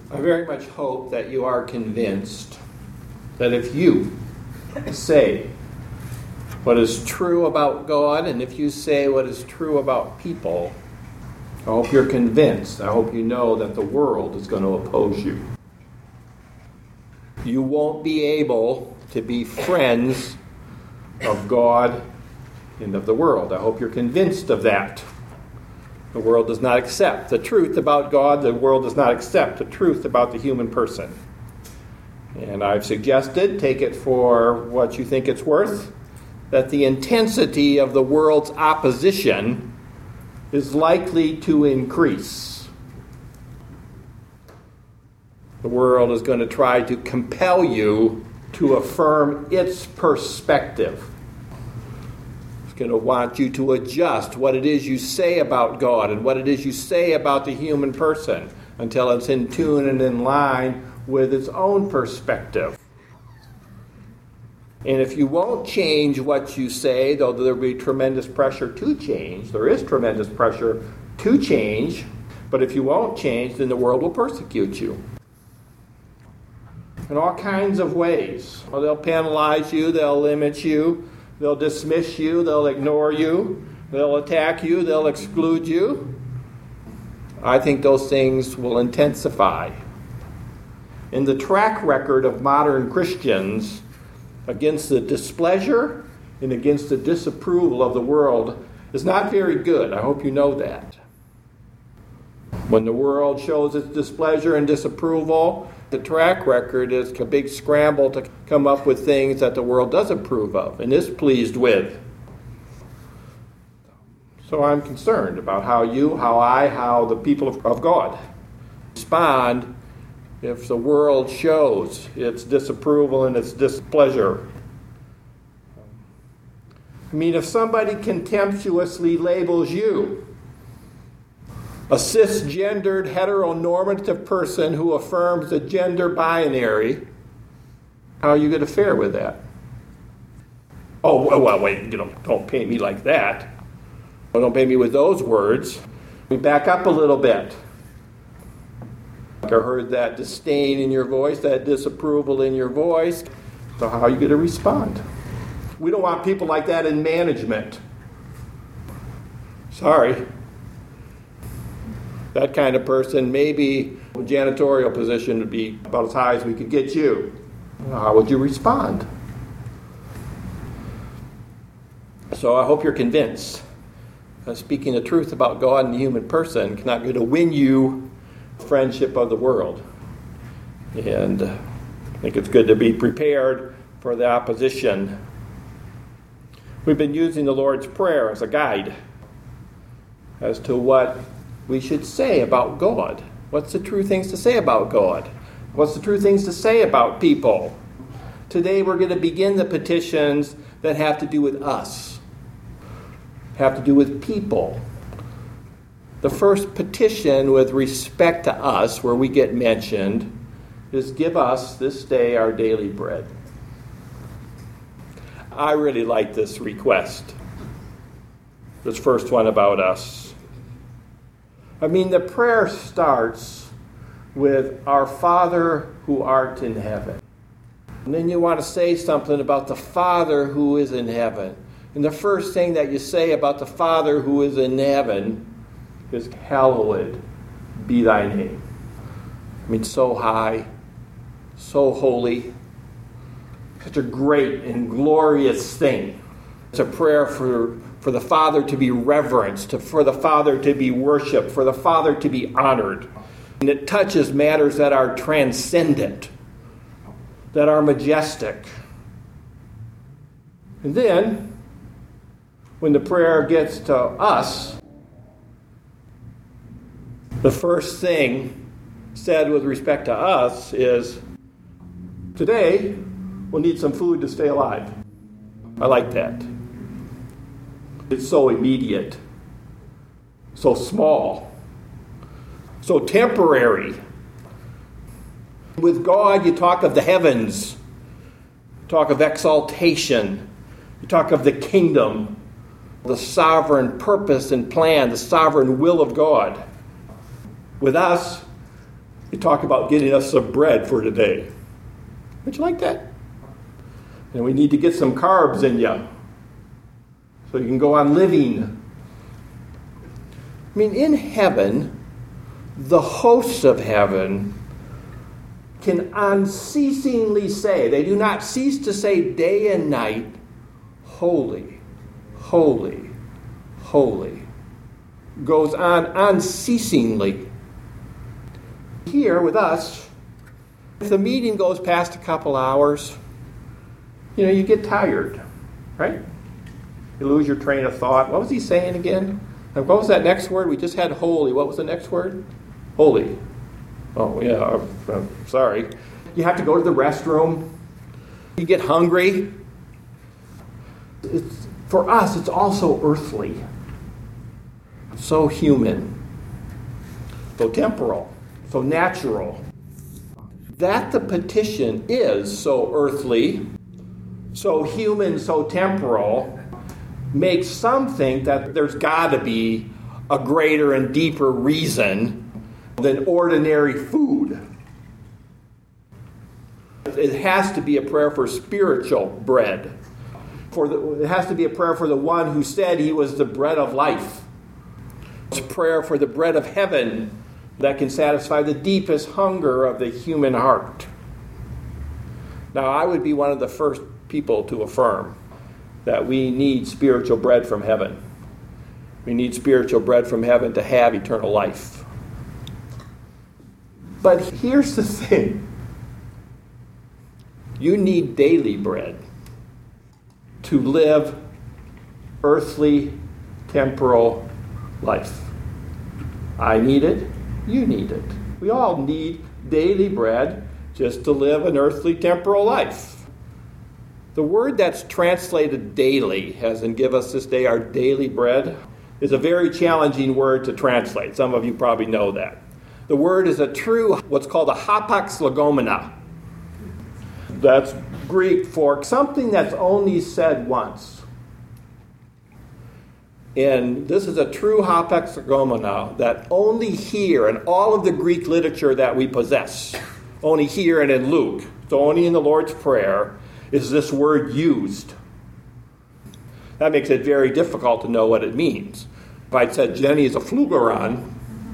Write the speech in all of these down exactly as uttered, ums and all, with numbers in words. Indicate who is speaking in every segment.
Speaker 1: I very much hope that you are convinced that if you say what is true about God and if you say what is true about people, I hope you're convinced. I hope you know that the world is going to oppose you. You won't be able to be friends of God and of the world. I hope you're convinced of that. The world does not accept the truth about God. The world does not accept the truth about the human person. And I've suggested, take it for what you think it's worth, that the intensity of the world's opposition is likely to increase. The world is going to try to compel you to affirm its perspective. Going to want you to adjust what it is you say about God and what it is you say about the human person until it's in tune and in line with its own perspective. And if you won't change what you say, though there will be tremendous pressure to change, there is tremendous pressure to change, but if you won't change, then the world will persecute you in all kinds of ways. Well, they'll penalize you, they'll limit you, they'll dismiss you, they'll ignore you, they'll attack you, they'll exclude you. I think those things will intensify. And the track record of modern Christians against the displeasure and against the disapproval of the world is not very good. I hope you know that. When the world shows its displeasure and disapproval, the track record is a big scramble to come up with things that the world does approve of and is pleased with. So I'm concerned about how you, how I, how the people of God respond if the world shows its disapproval and its displeasure. I mean, if somebody contemptuously labels you a cisgendered, heteronormative person who affirms the gender binary, how are you going to fare with that? Oh, well, well wait, you know, don't paint me like that. Well, don't paint me with those words. We back up a little bit. I heard that disdain in your voice, that disapproval in your voice. So how are you going to respond? We don't want people like that in management. Sorry. That kind of person, maybe a janitorial position would be about as high as we could get you. How would you respond? So I hope you're convinced that speaking the truth about God and the human person cannot going to win you friendship of the world. And I think it's good to be prepared for the opposition. We've been using the Lord's Prayer as a guide as to what we should say about God. What's the true things to say about God? What's the true things to say about people? Today we're going to begin the petitions that have to do with us, have to do with people. The first petition with respect to us, where we get mentioned, is give us this day our daily bread. I really like this request. This first one about us. I mean, the prayer starts with our Father who art in heaven. And then you want to say something about the Father who is in heaven. And the first thing that you say about the Father who is in heaven is, hallowed be thy name. I mean, so high, so holy, such a great and glorious thing. It's a prayer for For the Father to be reverenced, to, for the Father to be worshipped, for the Father to be honored. And it touches matters that are transcendent, that are majestic. And then, when the prayer gets to us, the first thing said with respect to us is, today, we'll need some food to stay alive. I like that. It's so immediate, so small, so temporary. With God, you talk of the heavens, you talk of exaltation, you talk of the kingdom, the sovereign purpose and plan, the sovereign will of God. With us, You talk about getting us some bread for today. Would you like that? And we need to get some carbs in you so you can go on living. I mean, in heaven, the hosts of heaven can unceasingly say, they do not cease to say day and night, holy, holy, holy. Goes on unceasingly. Here with us, if the meeting goes past a couple hours, you know, you get tired, right? You lose your train of thought. What was he saying again? What was that next word? We just had holy. What was the next word? Holy. Oh, yeah, I'm sorry. You have to go to the restroom. You get hungry. It's, for us, it's also earthly. So human. So temporal. So natural. That the petition is so earthly, so human, so temporal, makes some think that there's got to be a greater and deeper reason than ordinary food. It has to be a prayer for spiritual bread. For the, it has to be a prayer for the one who said he was the bread of life. It's a prayer for the bread of heaven that can satisfy the deepest hunger of the human heart. Now, I would be one of the first people to affirm that we need spiritual bread from heaven. We need spiritual bread from heaven to have eternal life. But here's the thing. You need daily bread to live earthly, temporal life. I need it. You need it. We all need daily bread just to live an earthly, temporal life. The word that's translated daily, as in give us this day our daily bread, is a very challenging word to translate. Some of you probably know that. The word is a true, what's called a hapax legomena. That's Greek for something that's only said once. And this is a true hapax legomena that only here in all of the Greek literature that we possess, only here and in Luke, so only in the Lord's Prayer, is this word used. That makes it very difficult to know what it means. If I'd said Jenny is a flugeron,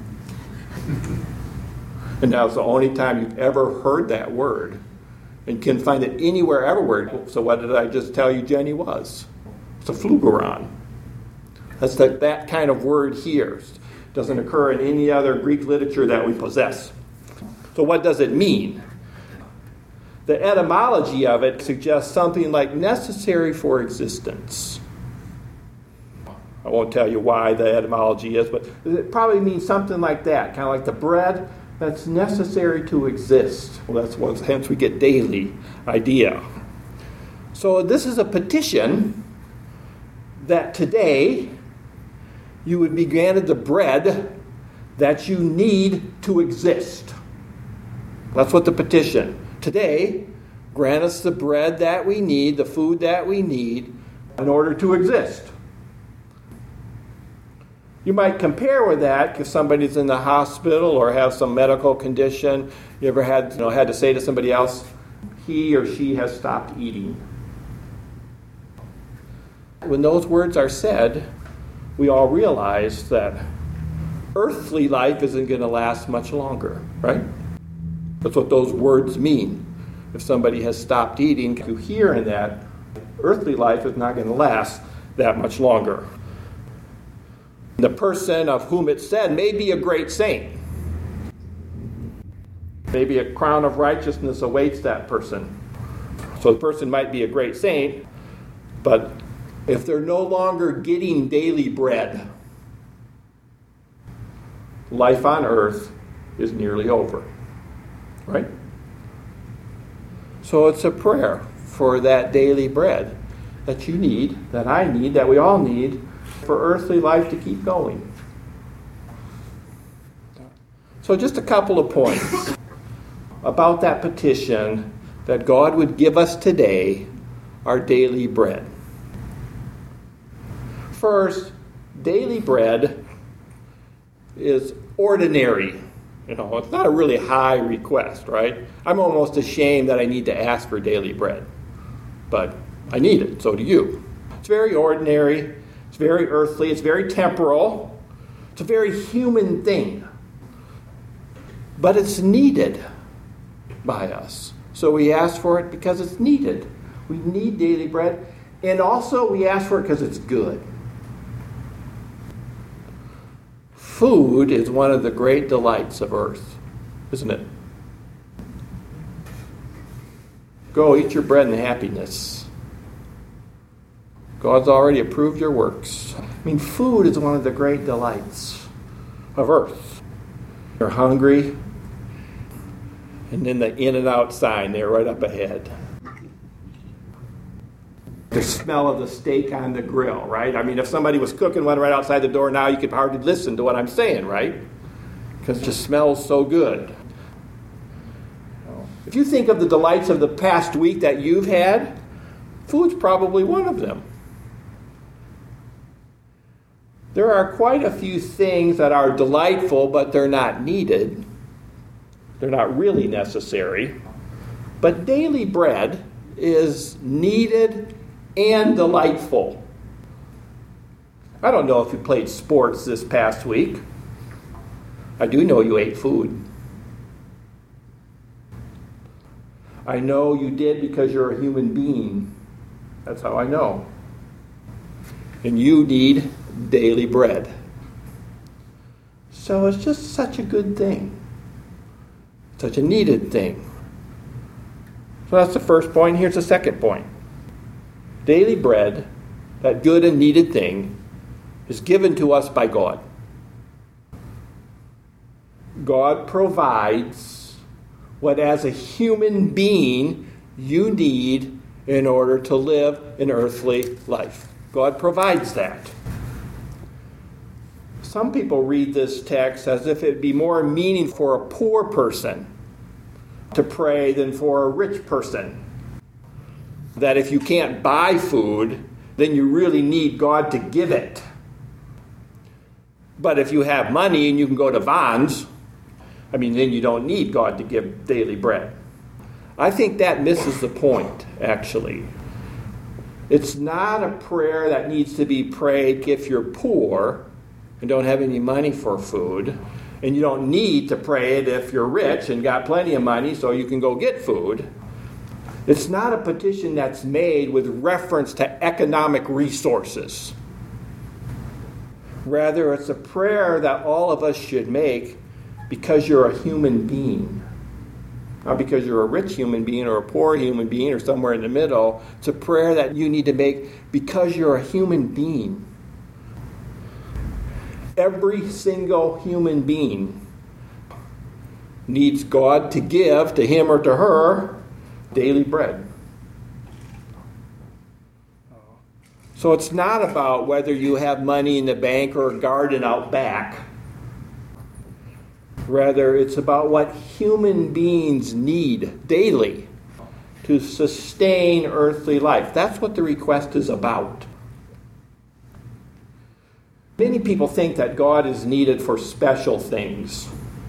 Speaker 1: and that's the only time you've ever heard that word, and can find it anywhere, everywhere. So what did I just tell you Jenny was? It's a flugeron. That's the, that kind of word here. It doesn't occur in any other Greek literature that we possess. So what does it mean? The etymology of it suggests something like necessary for existence. I won't tell you why the etymology is, but it probably means something like that, kind of like the bread that's necessary to exist. Well, that's what, hence we get daily idea. So this is a petition that today you would be granted the bread that you need to exist. That's what the petition. Today, grant us the bread that we need, the food that we need in order to exist. You might compare with that if somebody's in the hospital or has some medical condition. You ever had, you know, had to say to somebody else, he or she has stopped eating. When those words are said, we all realize that earthly life isn't going to last much longer, right? That's what those words mean. If somebody has stopped eating, you hear in that, earthly life is not going to last that much longer. The person of whom it's said may be a great saint. Maybe a crown of righteousness awaits that person. So the person might be a great saint, but if they're no longer getting daily bread, life on earth is nearly over. Right? So it's a prayer for that daily bread that you need, that I need, that we all need for earthly life to keep going. So just a couple of points about that petition that God would give us today our daily bread. First, daily bread is ordinary You know, it's not a really high request, right? I'm almost ashamed that I need to ask for daily bread. But I need it, so do you. It's very ordinary, it's very earthly, it's very temporal, it's a very human thing. But it's needed by us. So we ask for it because it's needed. We need daily bread. And also we ask for it because it's good. Food is one of the great delights of earth, isn't it? Go eat your bread in happiness. God's already approved your works. I mean, food is one of the great delights of earth. You're hungry, and then the in and out sign there right up ahead. The smell of the steak on the grill, right? I mean, if somebody was cooking one right outside the door now, you could hardly listen to what I'm saying, right? Because it just smells so good. If you think of the delights of the past week that you've had, food's probably one of them. There are quite a few things that are delightful, but they're not needed. They're not really necessary. But daily bread is needed and delightful. I don't know if you played sports this past week. I do know you ate food. I know you did because you're a human being. That's how I know. And you need daily bread. So it's just such a good thing. Such a needed thing. So that's the first point. Here's the second point. Daily bread, that good and needed thing, is given to us by God. God provides what as a human being you need in order to live an earthly life. God provides that. Some people read this text as if it'd be more meaningful for a poor person to pray than for a rich person. That if you can't buy food, then you really need God to give it. But if you have money and you can go to Vons, I mean, then you don't need God to give daily bread. I think that misses the point, actually. It's not a prayer that needs to be prayed if you're poor and don't have any money for food. And you don't need to pray it if you're rich and got plenty of money so you can go get food. It's not a petition that's made with reference to economic resources. Rather, it's a prayer that all of us should make because you're a human being. Not because you're a rich human being or a poor human being or somewhere in the middle. It's a prayer that you need to make because you're a human being. Every single human being needs God to give to him or to her daily bread. So it's not about whether you have money in the bank or a garden out back. Rather, it's about what human beings need daily to sustain earthly life. That's what the request is about. Many people think that God is needed for special things.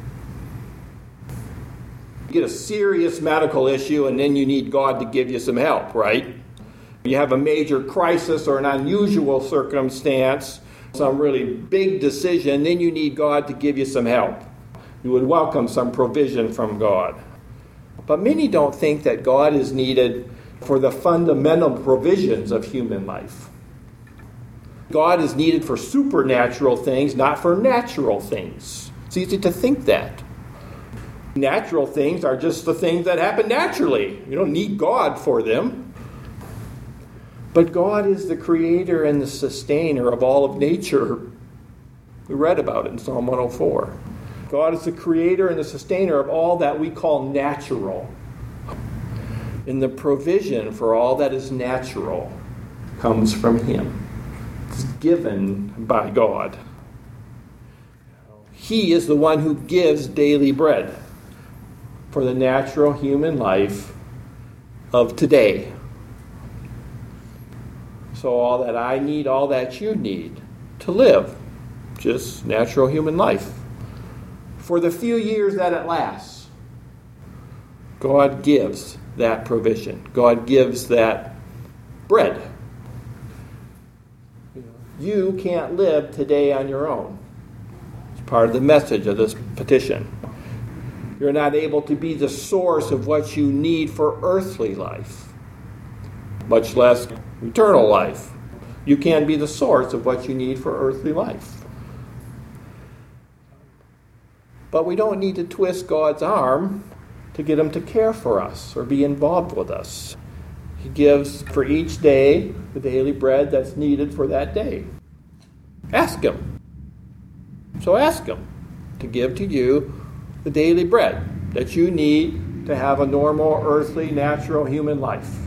Speaker 1: You get a serious medical issue and then you need God to give you some help, right? You have a major crisis or an unusual circumstance, some really big decision, then you need God to give you some help. You would welcome some provision from God. But many don't think that God is needed for the fundamental provisions of human life. God is needed for supernatural things, not for natural things. It's easy to think that. Natural things are just the things that happen naturally. You don't need God for them. But God is the creator and the sustainer of all of nature. We read about it in Psalm one oh four. God is the creator and the sustainer of all that we call natural. And the provision for all that is natural comes from him. It's given by God. He is the one who gives daily bread for the natural human life of today. So all that I need, all that you need to live, just natural human life. for the few years that it lasts. God gives that provision. God gives that bread. You can't live today on your own. It's part of the message of this petition. You're not able to be the source of what you need for earthly life, much less eternal life. You can be the source of what you need for earthly life. But we don't need to twist God's arm to get him to care for us or be involved with us. He gives for each day the daily bread that's needed for that day. Ask him. So ask him to give to you the daily bread that you need to have a normal, earthly, natural human life.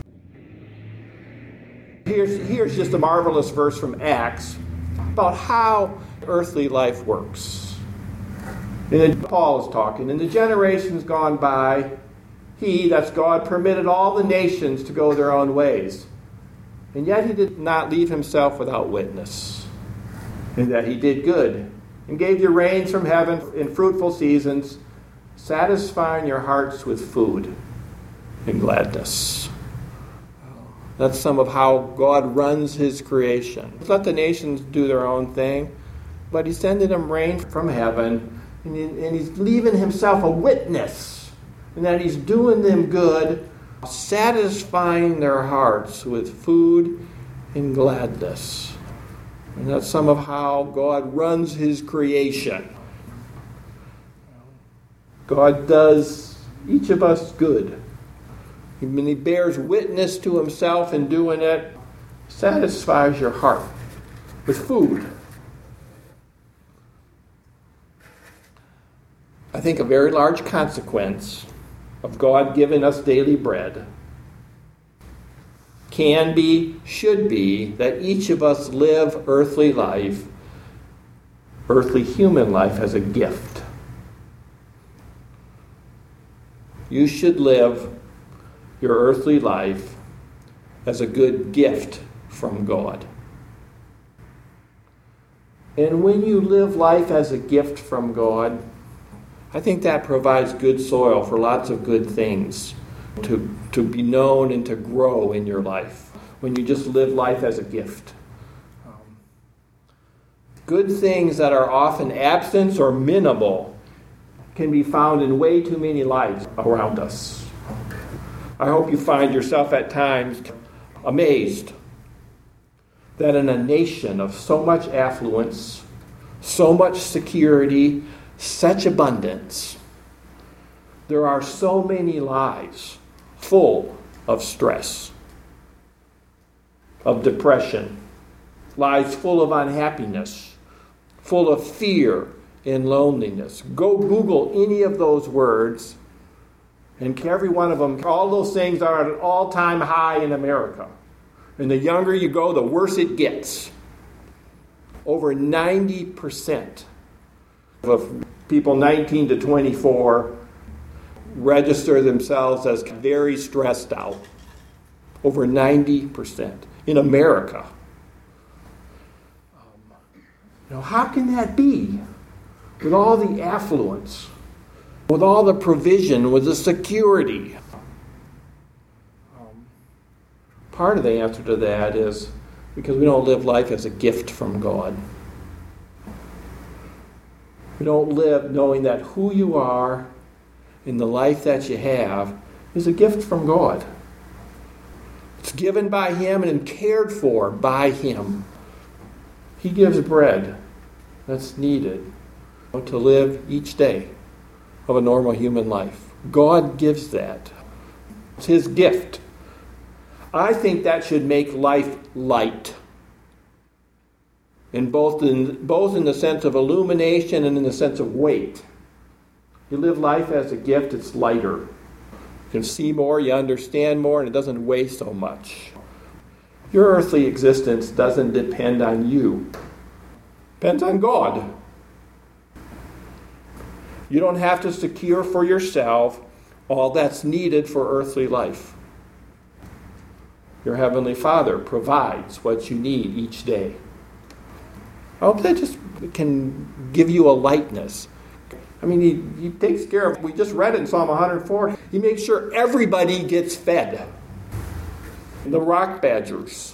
Speaker 1: Here's, here's just a marvelous verse from Acts about how earthly life works. And then Paul is talking. In the generations gone by, he, that's God, permitted all the nations to go their own ways. And yet he did not leave himself without witness. And that he did good and gave you rains from heaven in fruitful seasons, satisfying your hearts with food and gladness. That's some of how God runs his creation. Let the nations do their own thing, but he's sending them rain from heaven, and, he, and he's leaving himself a witness, and that he's doing them good, satisfying their hearts with food and gladness. And that's some of how God runs his creation. God does each of us good. When he bears witness to himself in doing it, satisfies your heart with food. I think a very large consequence of God giving us daily bread can be, should be, that each of us live earthly life, earthly human life, as a gift. You should live your earthly life as a good gift from God. And when you live life as a gift from God, I think that provides good soil for lots of good things to, to be known and to grow in your life when you just live life as a gift. Um, good things that are often absent or minimal can be found in way too many lives around us. I hope you find yourself at times amazed that in a nation of so much affluence, so much security, such abundance, there are so many lives full of stress, of depression, lives full of unhappiness, full of fear and loneliness. Go Google any of those words, and every one of them, all those things are at an all-time high in America. And the younger you go, the worse it gets. Over ninety percent of people nineteen to twenty-four register themselves as very stressed out. Over ninety percent in America. Um, you know, how can that be? With all the affluence, with all the provision, with the security. Um, part of the answer to that is because we don't live life as a gift from God. We don't live knowing that who you are in the life that you have is a gift from God. It's given by him and cared for by him. He gives bread that's needed to live each day of a normal human life. God gives that. It's his gift. I think that should make life light. In both in both in the sense of illumination and in the sense of weight. You live life as a gift, it's lighter. You can see more, you understand more, and it doesn't weigh so much. Your earthly existence doesn't depend on you. It depends on God. You don't have to secure for yourself all that's needed for earthly life. Your Heavenly Father provides what you need each day. I hope that just can give you a lightness. I mean, he, he takes care of, we just read it in Psalm one hundred four, he makes sure everybody gets fed. The rock badgers.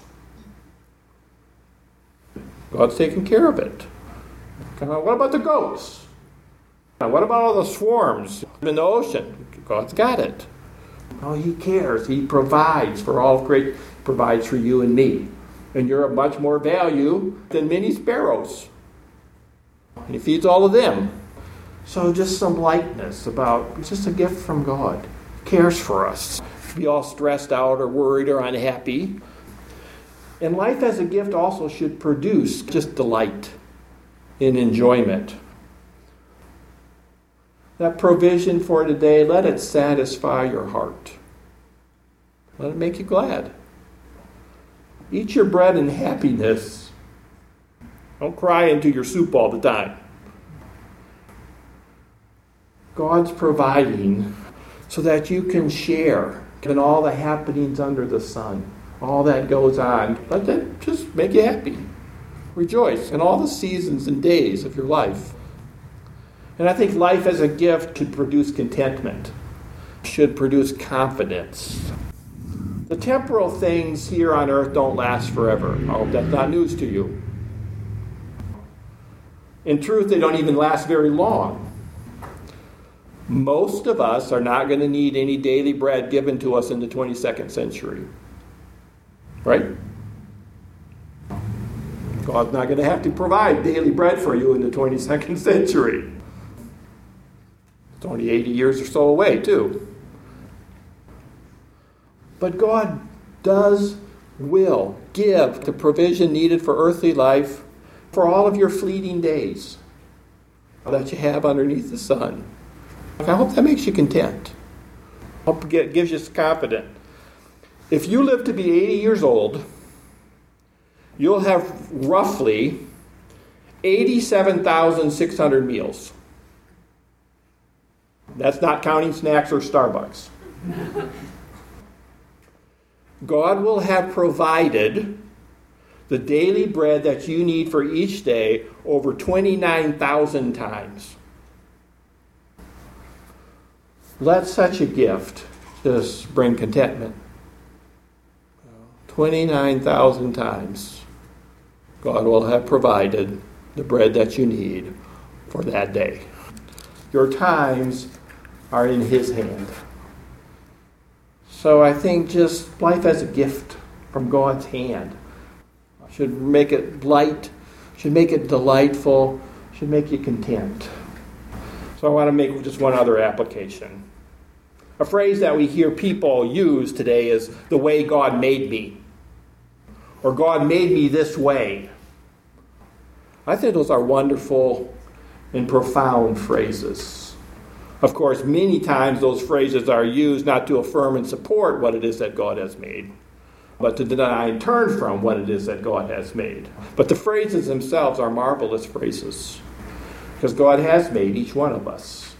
Speaker 1: God's taking care of it. Uh, what about the goats? Uh, what about all the swarms in the ocean? God's got it. Oh, he cares. He provides for all great, provides for you and me. And you're of much more value than many sparrows. He feeds all of them. So just some lightness about, it's just a gift from God. He cares for us. Be all stressed out or worried or unhappy. And life as a gift also should produce just delight and enjoyment. That provision for today, let it satisfy your heart. Let it make you glad. Eat your bread in happiness. Don't cry into your soup all the time. God's providing so that you can share in all the happenings under the sun. All that goes on. Let that just make you happy. Rejoice in all the seasons and days of your life. And I think life as a gift should produce contentment, should produce confidence. The temporal things here on earth don't last forever. I hope that's not news to you. In truth, they don't even last very long. Most of us are not going to need any daily bread given to us in the twenty-second century. Right? God's not going to have to provide daily bread for you in the twenty-second century. It's only eighty years or so away, too. But God does, will give the provision needed for earthly life for all of your fleeting days that you have underneath the sun. I hope that makes you content. I hope it gives you confidence. If you live to be eighty years old, you'll have roughly eighty-seven thousand six hundred meals. That's not counting snacks or Starbucks. God will have provided the daily bread that you need for each day over twenty-nine thousand times. Let such a gift just bring contentment. twenty-nine thousand times God will have provided the bread that you need for that day. Your times are in His hand. So I think just life as a gift from God's hand should make it light, should make it delightful, should make you content. So I want to make just one other application. A phrase that we hear people use today is the way God made me. Or God made me this way. I think those are wonderful and profound phrases. Of course, many times those phrases are used not to affirm and support what it is that God has made, but to deny and turn from what it is that God has made. But the phrases themselves are marvelous phrases, because God has made each one of us.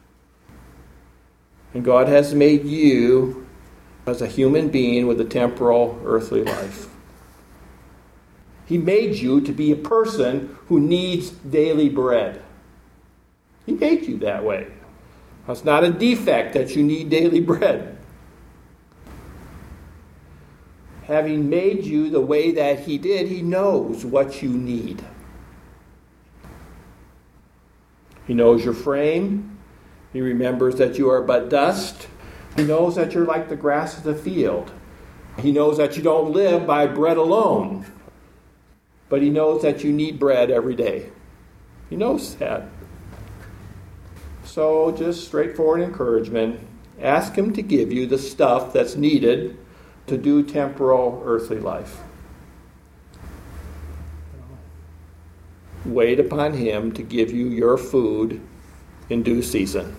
Speaker 1: And God has made you as a human being with a temporal, earthly life. He made you to be a person who needs daily bread. He made you that way. It's not a defect that you need daily bread. Having made you the way that He did, He knows what you need. He knows your frame. He remembers that you are but dust. He knows that you're like the grass of the field. He knows that you don't live by bread alone. But He knows that you need bread every day. He knows that. So just straightforward encouragement. Ask Him to give you the stuff that's needed to do temporal earthly life. Wait upon Him to give you your food in due season.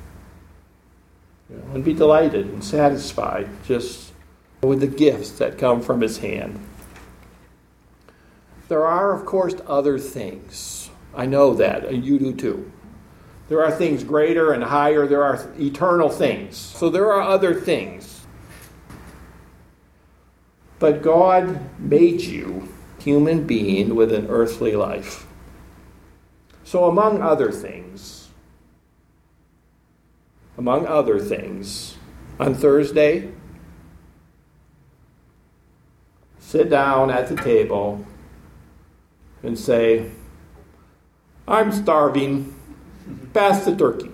Speaker 1: And be delighted and satisfied just with the gifts that come from His hand. There are, of course, other things. I know that, and you do too. There are things greater and higher. There are eternal things. So there are other things. But God made you human being with an earthly life. So among other things, among other things, on Thursday, sit down at the table and say, I'm starving, pass the turkey.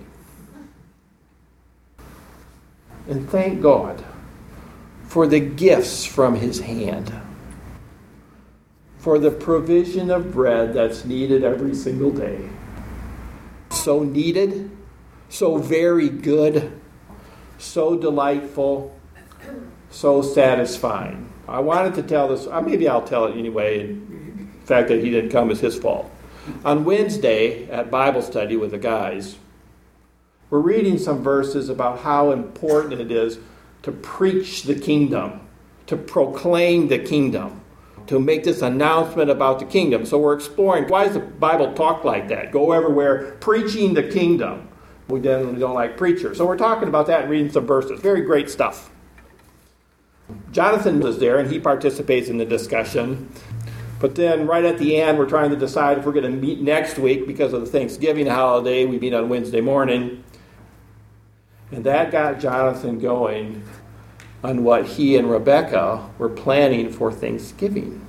Speaker 1: And thank God for the gifts from his hand, for the provision of bread that's needed every single day. So needed, so very good, so delightful, so satisfying. I wanted to tell this, uh, maybe I'll tell it anyway. The fact that he didn't come is his fault. On Wednesday at Bible study with the guys, we're reading some verses about how important it is to preach the kingdom, to proclaim the kingdom, to make this announcement about the kingdom. So we're exploring, why does the Bible talk like that? Go everywhere preaching the kingdom. We generally don't like preachers. So we're talking about that and reading some verses. Very great stuff. Jonathan was there and he participates in the discussion. But then right at the end, we're trying to decide if we're going to meet next week because of the Thanksgiving holiday. We meet on Wednesday morning. And that got Jonathan going on what he and Rebecca were planning for Thanksgiving.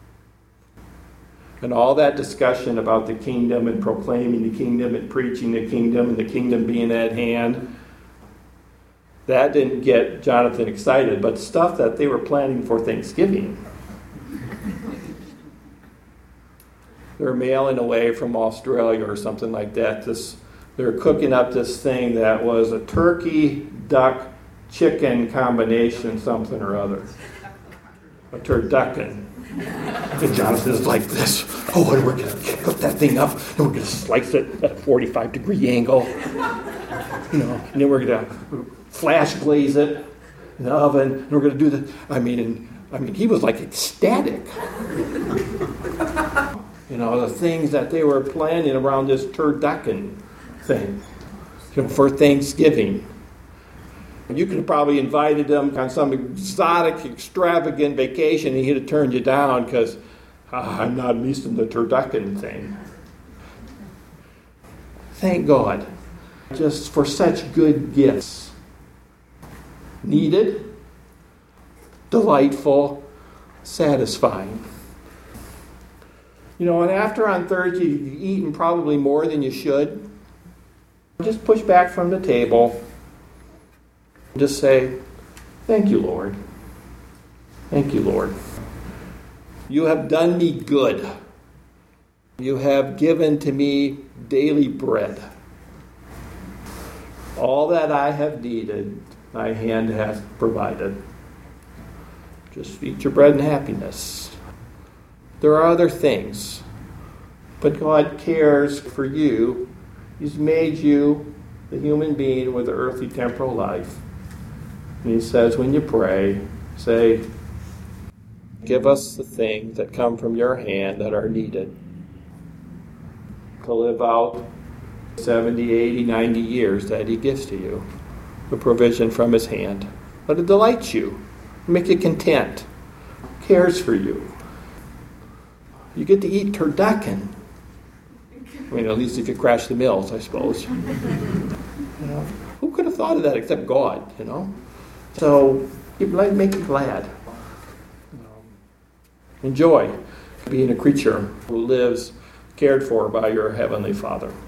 Speaker 1: And all that discussion about the kingdom and proclaiming the kingdom and preaching the kingdom and the kingdom being at hand, that didn't get Jonathan excited, but stuff that they were planning for Thanksgiving. They're mailing away from Australia or something like that. This, they're cooking up this thing that was a turkey, duck, chicken combination, something or other. A turducken. And Jonathan's like this. Oh, and we're going to cook that thing up, and we're going to slice it at a forty-five degree angle. You know, and then we're going to flash glaze it in the oven, and we're going to do the. I mean, and, I mean, he was like ecstatic. You know, the things that they were planning around this turducken thing, you know, for Thanksgiving. You could have probably invited them on some exotic, extravagant vacation, and he'd have turned you down because ah, I'm not at least in the turducken thing. Thank God, just for such good gifts. Needed, delightful, satisfying. You know, and after on Thursday you've eaten probably more than you should, just push back from the table. Just say, thank you, Lord. Thank you, Lord. You have done me good. You have given to me daily bread. All that I have needed, thy hand hath provided. Just eat your bread in happiness. There are other things, but God cares for you. He's made you the human being with the earthly temporal life. And he says, when you pray, say, give us the things that come from your hand that are needed to live out seventy, eighty, ninety years that he gives to you. The provision from his hand. Let it delight you. Make you content. Cares for you. You get to eat turducken. I mean, at least if you crash the mills, I suppose. You know, who could have thought of that except God, you know? So, make you glad. Um, enjoy being a creature who lives cared for by your Heavenly Father.